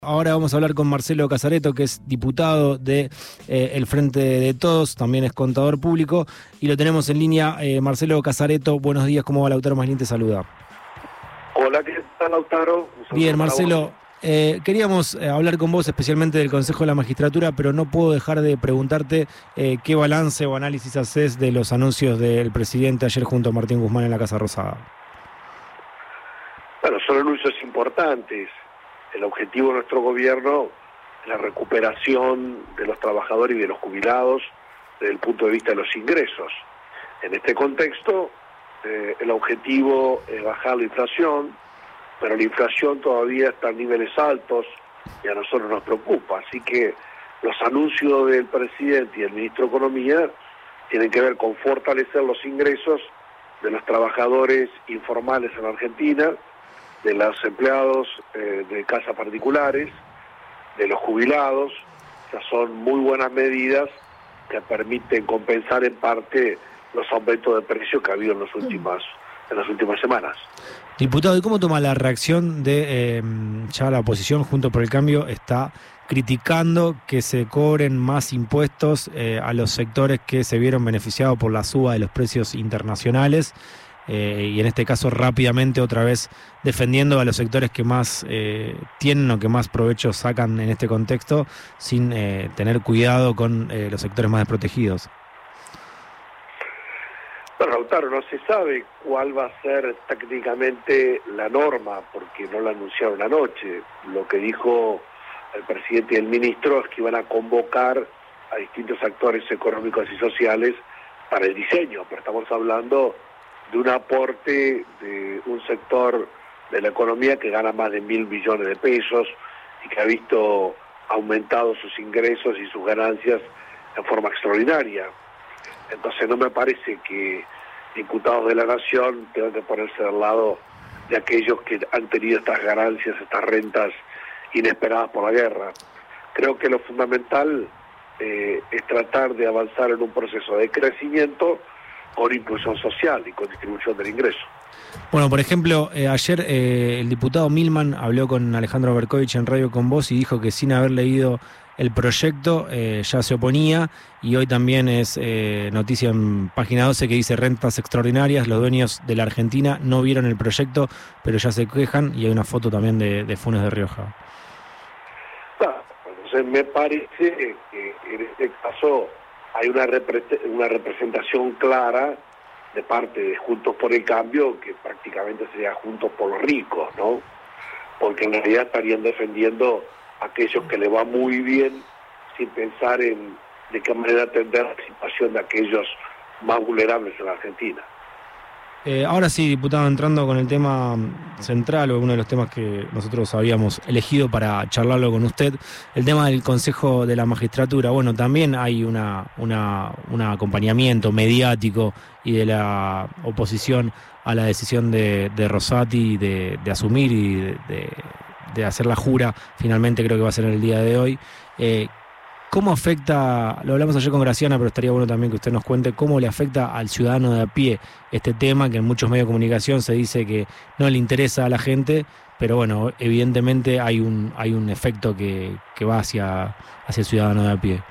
Ahora vamos a hablar con Marcelo Casareto, que es diputado de el Frente de Todos, también es contador público, y lo tenemos en línea. Marcelo Casareto, buenos días, ¿cómo va? Lautaro Maslin te saluda. Hola, ¿qué tal, Lautaro? Un saludo Bien, para vos. Marcelo, queríamos hablar con vos especialmente del Consejo de la Magistratura, pero no puedo dejar de preguntarte qué balance o análisis haces de los anuncios del presidente ayer junto a Martín Guzmán en la Casa Rosada. Bueno, son anuncios importantes. El objetivo de nuestro gobierno es la recuperación de los trabajadores y de los jubilados desde el punto de vista de los ingresos. En este contexto, el objetivo es bajar la inflación, pero la inflación todavía está a niveles altos y a nosotros nos preocupa. Así que los anuncios del presidente y del ministro de Economía tienen que ver con fortalecer los ingresos de los trabajadores informales en Argentina, de los empleados de casas particulares, de los jubilados. Esas son muy buenas medidas que permiten compensar en parte los aumentos de precios que ha habido en las últimas semanas. Diputado, ¿y cómo toma la reacción de ya la oposición Juntos por el Cambio está criticando que se cobren más impuestos a los sectores que se vieron beneficiados por la suba de los precios internacionales? Y en este caso rápidamente otra vez defendiendo a los sectores que más tienen o que más provecho sacan en este contexto, sin tener cuidado con los sectores más desprotegidos. Bueno, Lautaro, no se sabe cuál va a ser técnicamente la norma, porque no la anunciaron anoche. Lo que dijo el presidente y el ministro es que iban a convocar a distintos actores económicos y sociales para el diseño, pero estamos hablando de un aporte de un sector de la economía que gana más de 1.000 billones de pesos y que ha visto aumentados sus ingresos y sus ganancias en forma extraordinaria. Entonces no me parece que diputados de la Nación tengan que ponerse del lado de aquellos que han tenido estas ganancias, estas rentas inesperadas por la guerra. Creo que lo fundamental es tratar de avanzar en un proceso de crecimiento con inclusión social y con distribución del ingreso. Bueno, por ejemplo, ayer el diputado Milman habló con Alejandro Berkovich en Radio Con Vos y dijo que sin haber leído el proyecto ya se oponía, y hoy también es noticia en Página 12 que dice rentas extraordinarias, los dueños de la Argentina no vieron el proyecto, pero ya se quejan, y hay una foto también de Funes de Rioja. Entonces me parece que en este caso hay una representación clara de parte de Juntos por el Cambio, que prácticamente sería Juntos por los ricos, ¿no? Porque en realidad estarían defendiendo a aquellos que les va muy bien, sin pensar en de qué manera atender la situación de aquellos más vulnerables en la Argentina. Ahora sí, diputado, entrando con el tema central, o uno de los temas que nosotros habíamos elegido para charlarlo con usted, el tema del Consejo de la Magistratura. Bueno, también hay un acompañamiento mediático y de la oposición a la decisión de Rosati de asumir y de hacer la jura, finalmente creo que va a ser en el día de hoy. ¿Cómo afecta, lo hablamos ayer con Graciana, pero estaría bueno también que usted nos cuente cómo le afecta al ciudadano de a pie este tema, que en muchos medios de comunicación se dice que no le interesa a la gente, pero bueno, evidentemente hay un efecto que va hacia el ciudadano de a pie?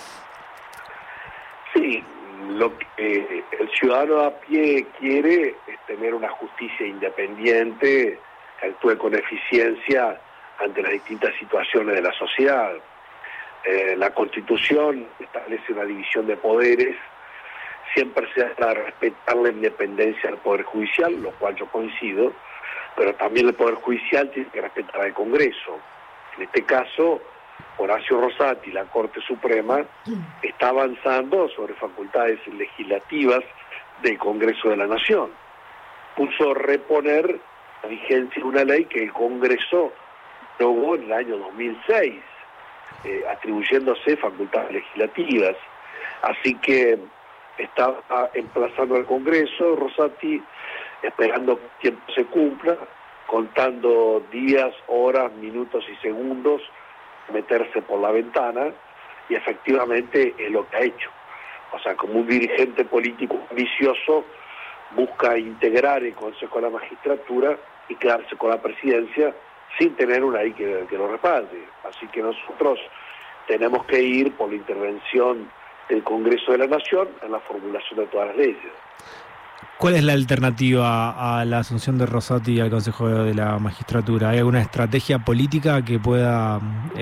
Sí, lo que el ciudadano de a pie quiere es tener una justicia independiente que actúe con eficiencia ante las distintas situaciones de la sociedad. La Constitución establece una división de poderes, siempre se ha de respetar la independencia del Poder Judicial, lo cual yo coincido, pero también el Poder Judicial tiene que respetar al Congreso. En este caso, Horacio Rosati, la Corte Suprema, está avanzando sobre facultades legislativas del Congreso de la Nación. Puso reponer la vigencia de una ley que el Congreso aprobó en el año 2006. Atribuyéndose facultades legislativas. Así que está emplazando al Congreso, Rosati, esperando que el tiempo se cumpla, contando días, horas, minutos y segundos, meterse por la ventana, y efectivamente es lo que ha hecho. O sea, como un dirigente político ambicioso, busca integrar el Consejo de la Magistratura y quedarse con la presidencia sin tener una ley que lo respalde. Así que nosotros tenemos que ir por la intervención del Congreso de la Nación en la formulación de todas las leyes. ¿Cuál es la alternativa a la asunción de Rosati al Consejo de la Magistratura? ¿Hay alguna estrategia política que pueda,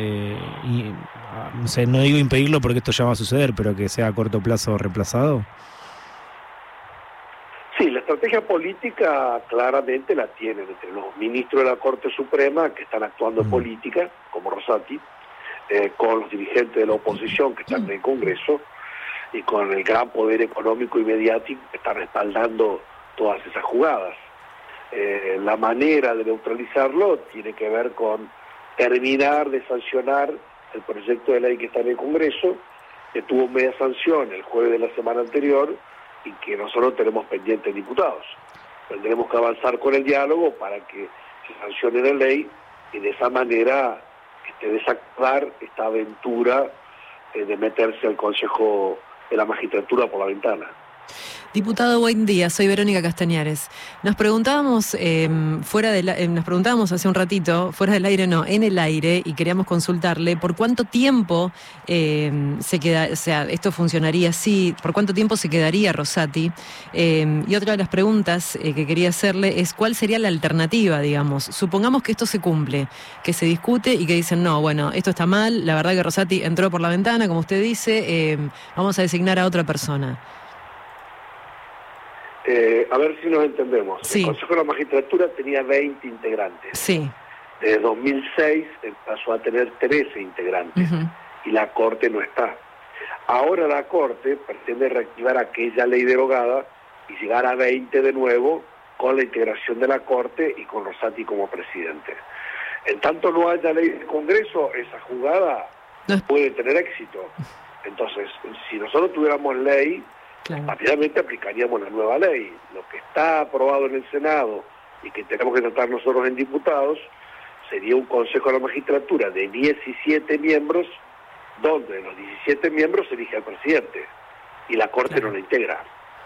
no sé, no digo impedirlo porque esto ya va a suceder, pero que sea a corto plazo reemplazado? Sí, la estrategia política claramente la tienen entre los ministros de la Corte Suprema que están actuando en política, como Rosati, con los dirigentes de la oposición que están en el Congreso, y con el gran poder económico y mediático que está respaldando todas esas jugadas. La manera de neutralizarlo tiene que ver con terminar de sancionar el proyecto de ley que está en el Congreso, que tuvo media sanción el jueves de la semana anterior y que nosotros tenemos pendiente en diputados. Tendremos que avanzar con el diálogo para que se sancione la ley y de esa manera desactivar esta aventura de meterse al Consejo de la Magistratura por la ventana. Diputado, buen día. Soy Verónica Castañares. Nos preguntábamos nos preguntábamos hace un ratito, fuera del aire no, en el aire, y queríamos consultarle por cuánto tiempo se queda, o sea, esto funcionaría así, por cuánto tiempo se quedaría Rosati. Y otra de las preguntas que quería hacerle es cuál sería la alternativa, digamos. Supongamos que esto se cumple, que se discute y que dicen, no, bueno, esto está mal, la verdad que Rosati entró por la ventana, como usted dice, vamos a designar a otra persona. A ver si nos entendemos. Sí. El Consejo de la Magistratura tenía 20 integrantes. Sí. Desde 2006 pasó a tener 13 integrantes y la Corte no está. Ahora la Corte pretende reactivar aquella ley derogada y llegar a 20 de nuevo con la integración de la Corte y con Rosati como presidente. En tanto no haya ley del Congreso, esa jugada no puede tener éxito. Entonces, si nosotros tuviéramos ley, claro, rápidamente aplicaríamos la nueva ley. Lo que está aprobado en el Senado y que tenemos que tratar nosotros en diputados sería un Consejo de la Magistratura de 17 miembros, donde de los 17 miembros se elige al presidente y la Corte claro, no la integra.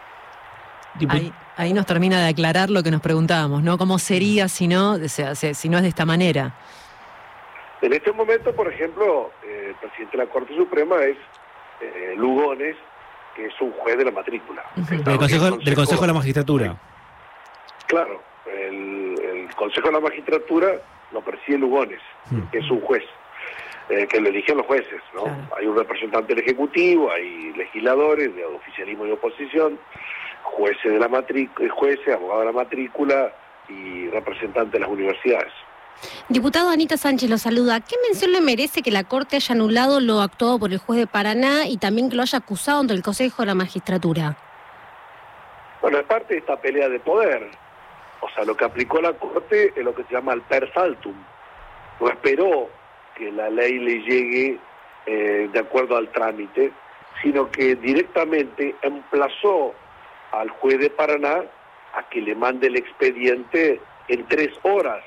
Ahí nos termina de aclarar lo que nos preguntábamos, ¿no? ¿Cómo sería si no, si no es de esta manera? En este momento, por ejemplo, el presidente de la Corte Suprema es Lugones, que es un juez de la matrícula. Del Consejo de la Magistratura. Claro, el Consejo de la Magistratura lo preside Lugones, que es un juez, que lo eligen los jueces, ¿no? Claro. Hay un representante del Ejecutivo, hay legisladores de oficialismo y oposición, jueces de la matrícula, abogados de la matrícula y representantes de las universidades. Diputado, Anita Sánchez lo saluda. ¿Qué mención le merece que la Corte haya anulado lo actuado por el juez de Paraná y también que lo haya acusado ante el Consejo de la Magistratura? Bueno, es parte de esta pelea de poder. O sea, lo que aplicó la Corte es lo que se llama el per saltum. No esperó que la ley le llegue de acuerdo al trámite, sino que directamente emplazó al juez de Paraná a que le mande el expediente en 3 horas.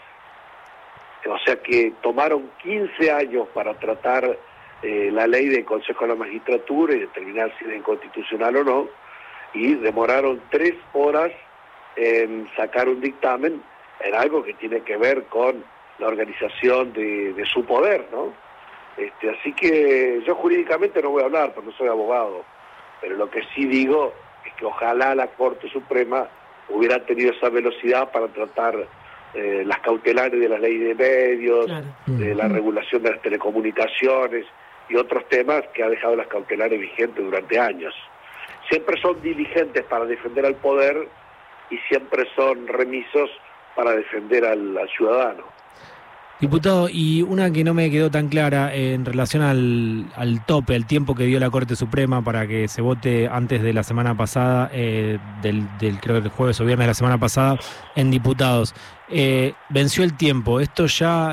O sea que tomaron 15 años para tratar la ley del Consejo de la Magistratura y determinar si es inconstitucional o no, y demoraron 3 horas en sacar un dictamen en algo que tiene que ver con la organización de su poder, ¿no? Así que yo jurídicamente no voy a hablar, porque no soy abogado, pero lo que sí digo es que ojalá la Corte Suprema hubiera tenido esa velocidad para tratar las cautelares de la ley de medios, claro, de la regulación de las telecomunicaciones y otros temas que ha dejado las cautelares vigentes durante años. Siempre son diligentes para defender al poder y siempre son remisos para defender al ciudadano. Diputado, y una que no me quedó tan clara en relación al tope, el tiempo que dio la Corte Suprema para que se vote antes de la semana pasada, creo que el jueves o viernes de la semana pasada, en diputados. ¿Venció el tiempo? ¿Esto ya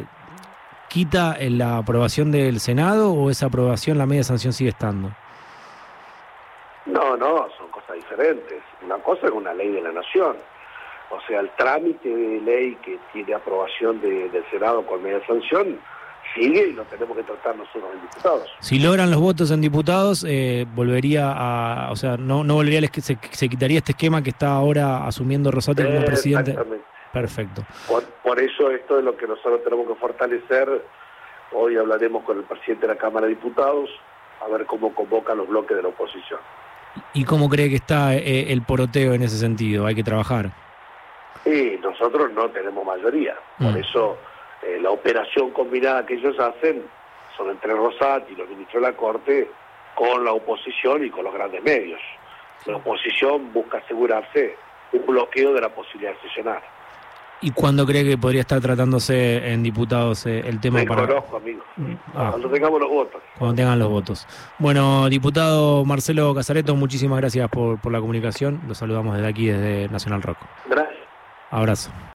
quita la aprobación del Senado o esa aprobación, la media sanción sigue estando? No, son cosas diferentes. Una cosa es una ley de la Nación. O sea, el trámite de ley que tiene aprobación del Senado con media sanción sigue y lo tenemos que tratar nosotros en diputados. Si logran los votos en diputados, volvería a... O sea, no volvería, se quitaría este esquema que está ahora asumiendo Rosati como presidente. Perfecto. Por eso esto es lo que nosotros tenemos que fortalecer. Hoy hablaremos con el presidente de la Cámara de Diputados a ver cómo convoca los bloques de la oposición. ¿Y cómo cree que está el poroteo en ese sentido? ¿Hay que trabajar? Y nosotros no tenemos mayoría. Por eso la operación combinada que ellos hacen son entre Rosati y los ministros de la Corte con la oposición y con los grandes medios. La oposición busca asegurarse un bloqueo de la posibilidad de sesionar. ¿Y cuándo cree que podría estar tratándose en diputados el tema? Conozco, amigo. Cuando tengamos los votos. Cuando tengan los votos. Bueno, diputado Marcelo Casareto, muchísimas gracias por la comunicación. Lo saludamos desde aquí, desde Nacional Rock. Gracias. Abrazo.